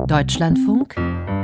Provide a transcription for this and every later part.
Deutschlandfunk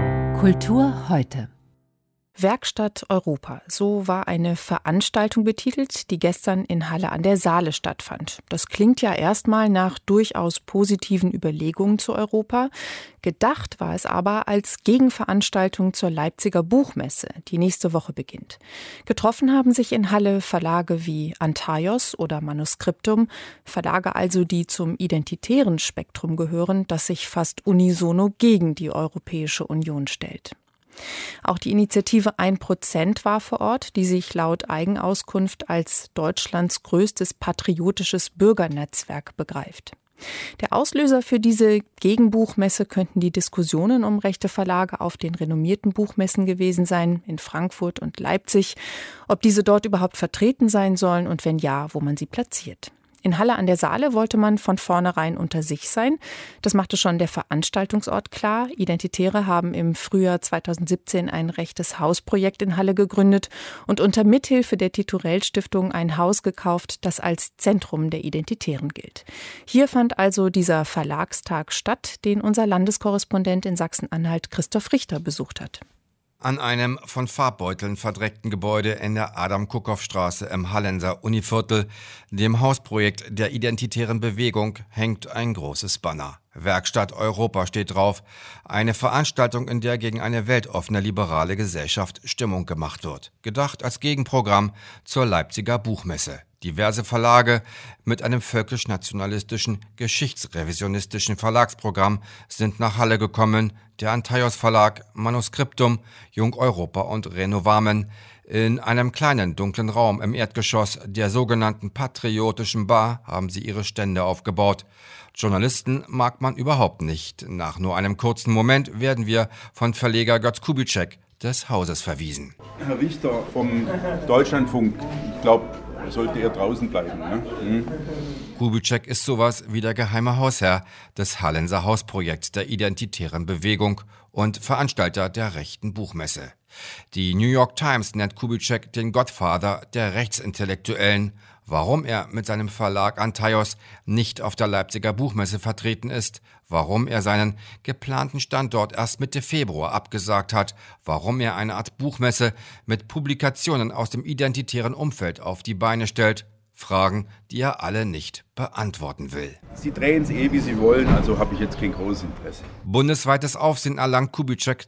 Kultur heute. Werkstatt Europa, so war eine Veranstaltung betitelt, die gestern in Halle an der Saale stattfand. Das klingt ja erstmal nach durchaus positiven Überlegungen zu Europa. Gedacht war es aber als Gegenveranstaltung zur Leipziger Buchmesse, die nächste Woche beginnt. Getroffen haben sich in Halle Verlage wie Antaios oder Manuscriptum, Verlage also, die zum identitären Spektrum gehören, das sich fast unisono gegen die Europäische Union stellt. Auch die Initiative 1% war vor Ort, die sich laut Eigenauskunft als Deutschlands größtes patriotisches Bürgernetzwerk begreift. Der Auslöser für diese Gegenbuchmesse könnten die Diskussionen um rechte Verlage auf den renommierten Buchmessen gewesen sein, in Frankfurt und Leipzig, ob diese dort überhaupt vertreten sein sollen und wenn ja, wo man sie platziert. In Halle an der Saale wollte man von vornherein unter sich sein. Das machte schon der Veranstaltungsort klar. Identitäre haben im Frühjahr 2017 ein rechtes Hausprojekt in Halle gegründet und unter Mithilfe der Titurell-Stiftung ein Haus gekauft, das als Zentrum der Identitären gilt. Hier fand also dieser Verlagstag statt, den unser Landeskorrespondent in Sachsen-Anhalt Christoph Richter besucht hat. An einem von Farbbeuteln verdreckten Gebäude in der Adam-Kuckhoff-Straße im Hallenser Univiertel, dem Hausprojekt der Identitären Bewegung, hängt ein großes Banner. Werkstatt Europa steht drauf. Eine Veranstaltung, in der gegen eine weltoffene liberale Gesellschaft Stimmung gemacht wird. Gedacht als Gegenprogramm zur Leipziger Buchmesse. Diverse Verlage mit einem völkisch-nationalistischen, geschichtsrevisionistischen Verlagsprogramm sind nach Halle gekommen. Der Antaios Verlag, Manuscriptum, Jung Europa und Renovamen. In einem kleinen, dunklen Raum im Erdgeschoss der sogenannten Patriotischen Bar haben sie ihre Stände aufgebaut. Journalisten mag man überhaupt nicht. Nach nur einem kurzen Moment werden wir von Verleger Götz Kubitschek des Hauses verwiesen. Herr Richter vom Deutschlandfunk, ich glaube, sollte er draußen bleiben. Ne? Kubitschek ist sowas wie der geheime Hausherr des Hallenser Hausprojekts der Identitären Bewegung und Veranstalter der rechten Buchmesse. Die New York Times nennt Kubitschek den Gottvater der Rechtsintellektuellen. Warum er mit seinem Verlag Antaios nicht auf der Leipziger Buchmesse vertreten ist, warum er seinen geplanten Standort erst Mitte Februar abgesagt hat, warum er eine Art Buchmesse mit Publikationen aus dem identitären Umfeld auf die Beine stellt, Fragen, die er alle nicht beantworten will. Sie drehen es wie Sie wollen, also habe ich jetzt kein großes Interesse. Bundesweites Aufsehen erlangt Kubitschek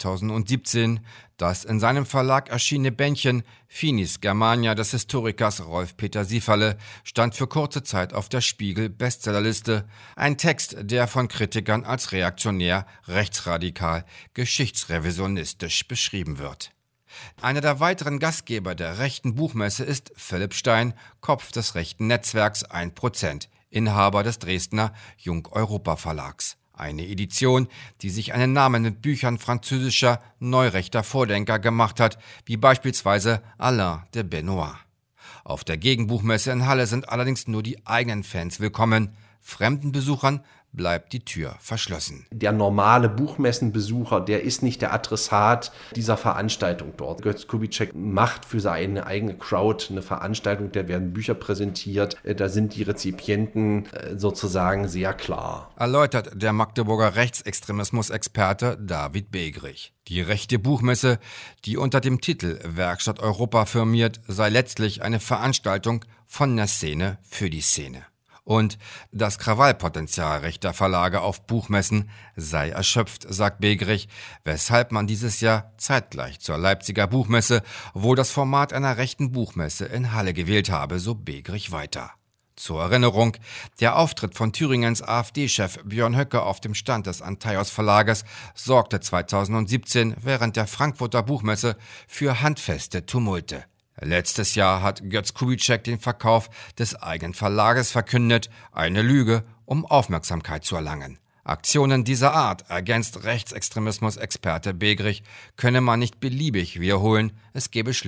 2017. Das in seinem Verlag erschienene Bändchen Finis Germania des Historikers Rolf-Peter Sieferle stand für kurze Zeit auf der Spiegel-Bestsellerliste. Ein Text, der von Kritikern als reaktionär, rechtsradikal, geschichtsrevisionistisch beschrieben wird. Einer der weiteren Gastgeber der rechten Buchmesse ist Philipp Stein, Kopf des rechten Netzwerks 1%, Inhaber des Dresdner Jung Europa Verlags. Eine Edition, die sich einen Namen mit Büchern französischer, neurechter Vordenker gemacht hat, wie beispielsweise Alain de Benoist. Auf der Gegenbuchmesse in Halle sind allerdings nur die eigenen Fans willkommen. Fremden Besuchern bleibt die Tür verschlossen. Der normale Buchmessenbesucher, der ist nicht der Adressat dieser Veranstaltung dort. Götz Kubitschek macht für seine eigene Crowd eine Veranstaltung, da werden Bücher präsentiert, da sind die Rezipienten sozusagen sehr klar. Erläutert der Magdeburger Rechtsextremismus-Experte David Begrich. Die rechte Buchmesse, die unter dem Titel Werkstatt Europa firmiert, sei letztlich eine Veranstaltung von der Szene für die Szene. Und das Krawallpotenzial rechter Verlage auf Buchmessen sei erschöpft, sagt Begrich, weshalb man dieses Jahr zeitgleich zur Leipziger Buchmesse wohl das Format einer rechten Buchmesse in Halle gewählt habe, so Begrich weiter. Zur Erinnerung, der Auftritt von Thüringens AfD-Chef Björn Höcke auf dem Stand des Antaios Verlages sorgte 2017 während der Frankfurter Buchmesse für handfeste Tumulte. Letztes Jahr hat Götz Kubitschek den Verkauf des eigenen Verlages verkündet, eine Lüge, um Aufmerksamkeit zu erlangen. Aktionen dieser Art, ergänzt Rechtsextremismus-Experte Begrich, könne man nicht beliebig wiederholen, es gebe schlicht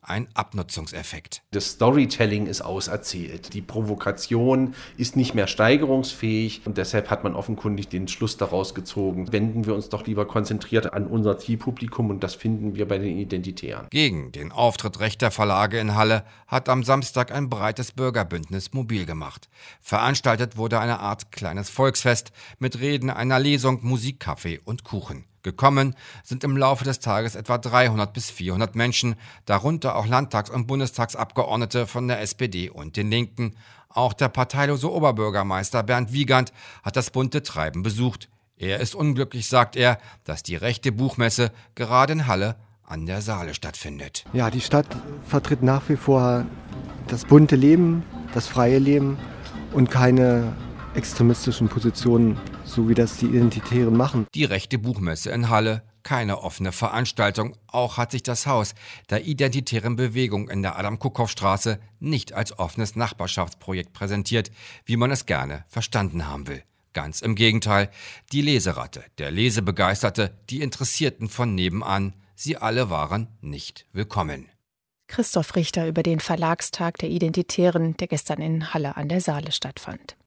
ein Abnutzungseffekt. Das Storytelling ist auserzählt. Die Provokation ist nicht mehr steigerungsfähig und deshalb hat man offenkundig den Schluss daraus gezogen, wenden wir uns doch lieber konzentriert an unser Zielpublikum und das finden wir bei den Identitären. Gegen den Auftritt rechter Verlage in Halle hat am Samstag ein breites Bürgerbündnis mobil gemacht. Veranstaltet wurde eine Art kleines Volksfest mit Reden, einer Lesung, Musik, Kaffee und Kuchen. Gekommen sind im Laufe des Tages etwa 300 bis 400 Menschen, darunter auch Landtags- und Bundestagsabgeordnete von der SPD und den Linken. Auch der parteilose Oberbürgermeister Bernd Wiegand hat das bunte Treiben besucht. Er ist unglücklich, sagt er, dass die rechte Buchmesse gerade in Halle an der Saale stattfindet. Ja, die Stadt vertritt nach wie vor das bunte Leben, das freie Leben und keine extremistischen Positionen, so wie das die Identitären machen. Die rechte Buchmesse in Halle, keine offene Veranstaltung. Auch hat sich das Haus der identitären Bewegung in der Adam-Kuckhoff-Straße nicht als offenes Nachbarschaftsprojekt präsentiert, wie man es gerne verstanden haben will. Ganz im Gegenteil, die Leseratte, der Lesebegeisterte, die Interessierten von nebenan, sie alle waren nicht willkommen. Christoph Richter über den Verlagstag der Identitären, der gestern in Halle an der Saale stattfand.